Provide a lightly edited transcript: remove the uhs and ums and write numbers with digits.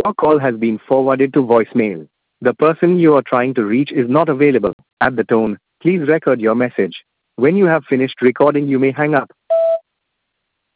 Your call has been forwarded to voicemail. The person you are trying to reach is not available. At the tone, please record your message. When you have finished recording, you may hang up.